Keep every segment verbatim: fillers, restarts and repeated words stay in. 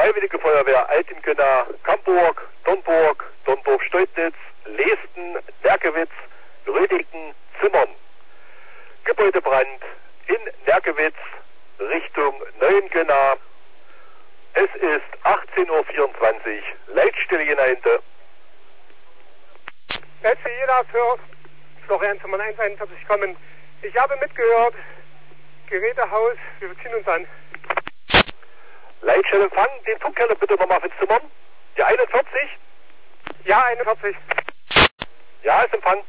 Freiwillige Feuerwehr Alt-Imkena, Camburg, Dornburg, Dornburg-Steutnitz, Leesten, Nerkewitz, Rödigen, Zimmern. Gebäudebrand in Nerkewitz Richtung Neuenkena. Es ist achtzehn Uhr vierundzwanzig. Leitstelle Jena hinter. Letzte Jena für Florian Zimmern eins einundvierzig kommen. Ich habe mitgehört. Gerätehaus, wir beziehen uns an. Leitstelle Empfang, den Funkkeller bitte nochmal für Zimmern. Die einundvierzig? Ja, einundvierzig. Ja, ist Empfang.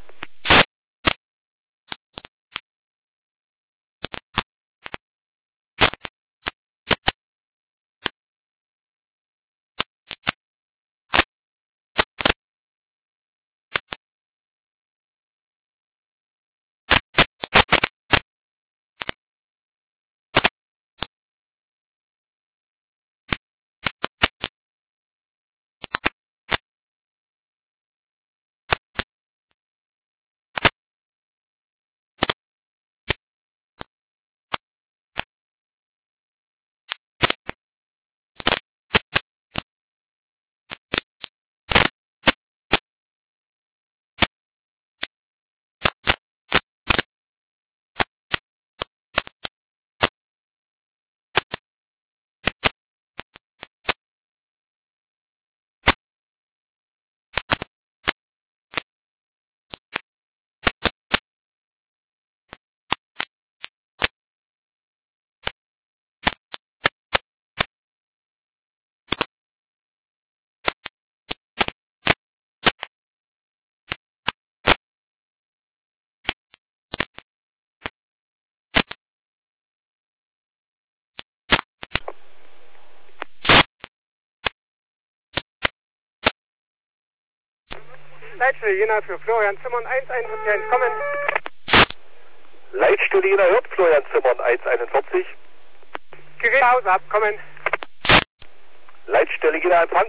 Leitstelle Jena für Florian Zimmern eins einundvierzig kommen. Leitstelle Jena hört Florian Zimmern eins einundvierzig. Gerätehaus abkommen. Leitstelle Jena Empfang.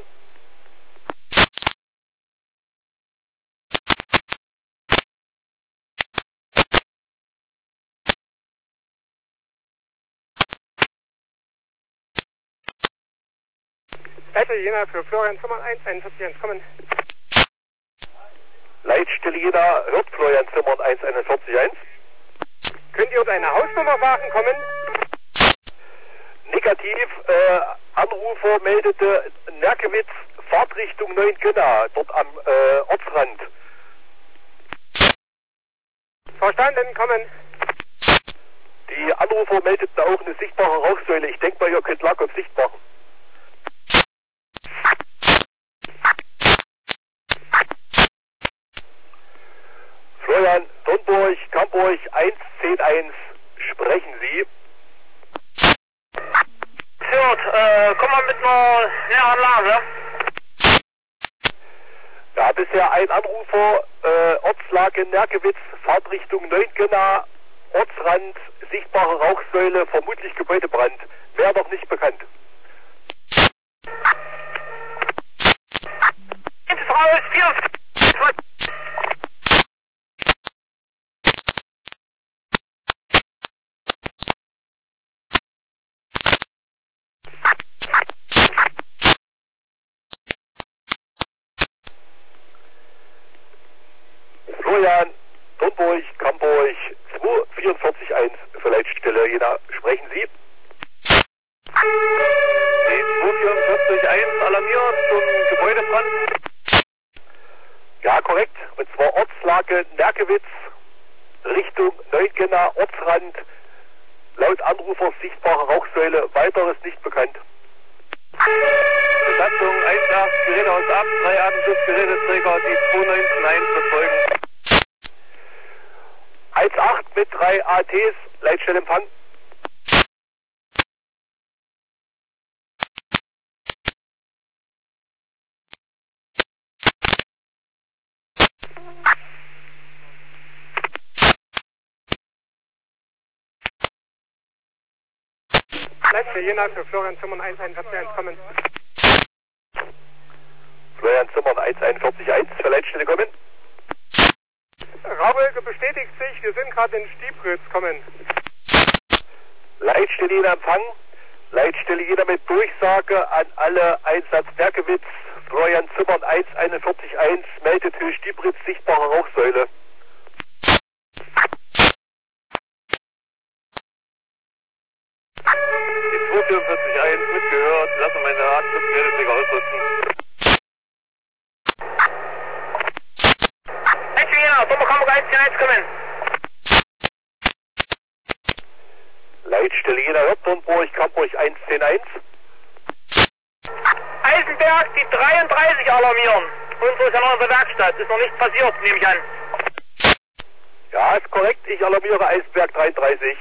Leitstelle Jena für Florian Zimmern eins einundvierzig kommen. Leitstelle Jena hört Florian Zimmern eins einundvierzig eins. Könnt ihr uns eine Hausnummer sagen kommen? Negativ, äh, Anrufer meldete Nerkewitz, Fahrtrichtung Neuenkena, dort am äh, Ortsrand. Verstanden, kommen. Die Anrufer meldeten auch eine sichtbare Rauchsäule. Ich denke mal, ihr könnt Lack auf Sicht machen. Florian, Dornburg, Camburg eins zehn eins, sprechen Sie. Hört, äh, komm mal mit einer Näheranlage. Ja, bisher ein Anrufer, äh, Ortslage Nerkewitz, Fahrtrichtung Neuenkena, Ortsrand, sichtbare Rauchsäule, vermutlich Gebäudebrand. Wer noch nicht bekannt. Jetzt raus, vier. Florian, Dornburg, Camburg, zwei vierundvierzig eins für Leitstelle Jena. Sprechen Sie. Die zwei vierundvierzig eins alarmiert zum Gebäudebrand. Ja, korrekt. Und zwar Ortslage Nerkewitz, Richtung Neuenkena, Ortsrand. Laut Anrufer sichtbare Rauchsäule. Weiteres nicht bekannt. Besatzung eins acht, Gerätehaus ab, drei Atemschutzgeräteträger, die zwei neunzehn eins verfolgen. eins acht mit drei A Ts, Leitstelle Empfang. Leitstelle Jena für Florian Zimmern eins einundvierzig kommen. Florian Zimmern eins einundvierzig eins für Leitstelle kommen. Rauchwolke bestätigt sich, wir sind gerade in Stiebritz kommen. Leitstelle Jena Empfang. Leitstelle Jena mit Durchsage an alle Einsatz Nerkewitz, Florian Zimmern eins einundvierzig eins, meldet Höhe Stiebritz, sichtbare Rauchsäule. Die zwei vierundvierzig eins mitgehört, lassen meine Atemschutzgeräteträger ausrüsten. Leitstelle Jena, Domburg Hamburg eins zehn eins, kommen. Leitstelle Jena Hörturnburg, Kamburg eins zehn eins. Eisenberg, die dreiunddreißig alarmieren. Unsere ist ja noch in der Werkstatt, ist noch nichts passiert, nehme ich an. Ja, ist korrekt, ich alarmiere Eisenberg dreiunddreißig.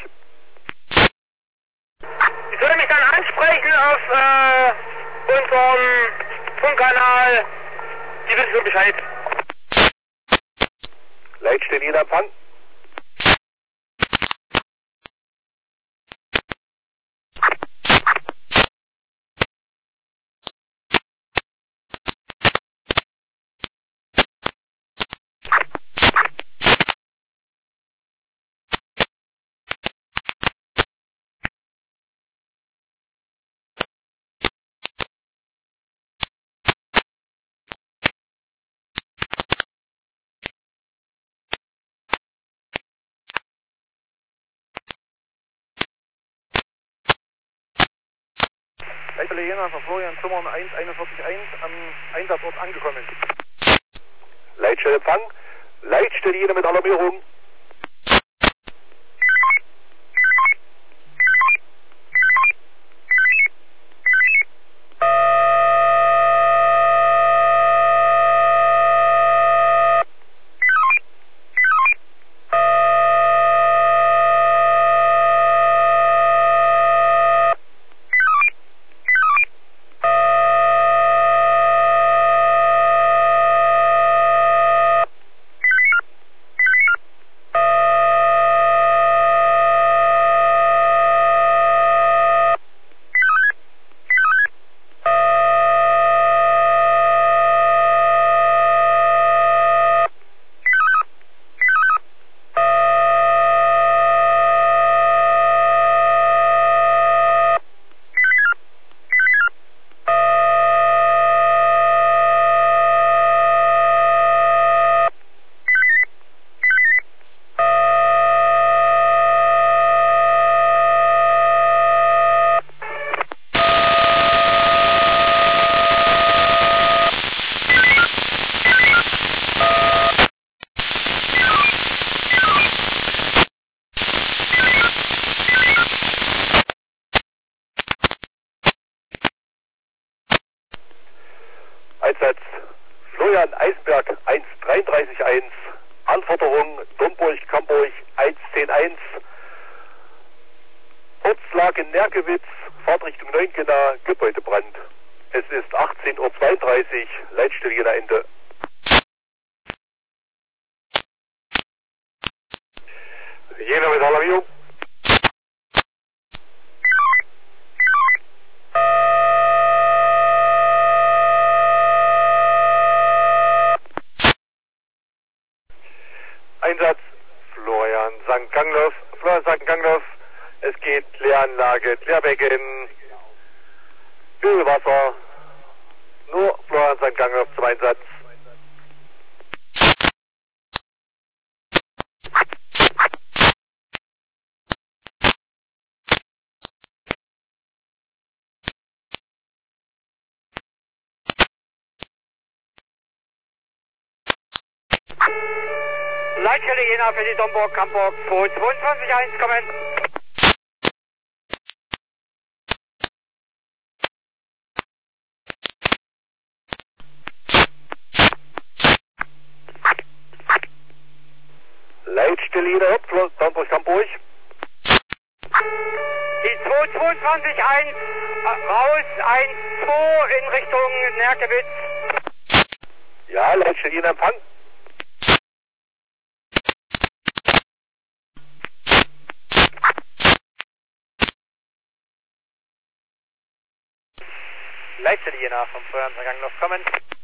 Ich würde mich dann ansprechen auf äh, unseren Funkkanal. Die wissen schon Bescheid. Leitstelle Jena Empfang. Leitstelle Jena von Florian Zimmern eins einundvierzig eins am Einsatzort angekommen. Leitstelle Empfang. Leitstelle Jena mit Alarmierung. Einsatz Florian Eisenberg eins dreiunddreißig eins, Anforderung Domburg Kamburg eins zehn eins, Ortslage Nerkewitz, Fahrtrichtung Neunkena, Gebäudebrand. Es ist achtzehn Uhr zweiunddreißig, Leitstelle Jena Ende. Jena mit Alarmierung. Einsatz Florian Sankt Gangloff, Florian Sankt Gangloff, es geht Kläranlage, Klärbecken, Ölwasser, nur Florian Sankt Gangloff zum Einsatz. Leitstelle Jena für die Domburg Hamburg zwei zweiundzwanzig eins, kommen. Leitstelle Jena Hauptfloss, Domburg Hamburg. Die zwei zweiundzwanzig eins raus, eins zwei in Richtung Nerkewitz. Ja, Leitstelle Jena Empfang. Leitstelle Jena vom Florian Sankt Gangloff, kommen.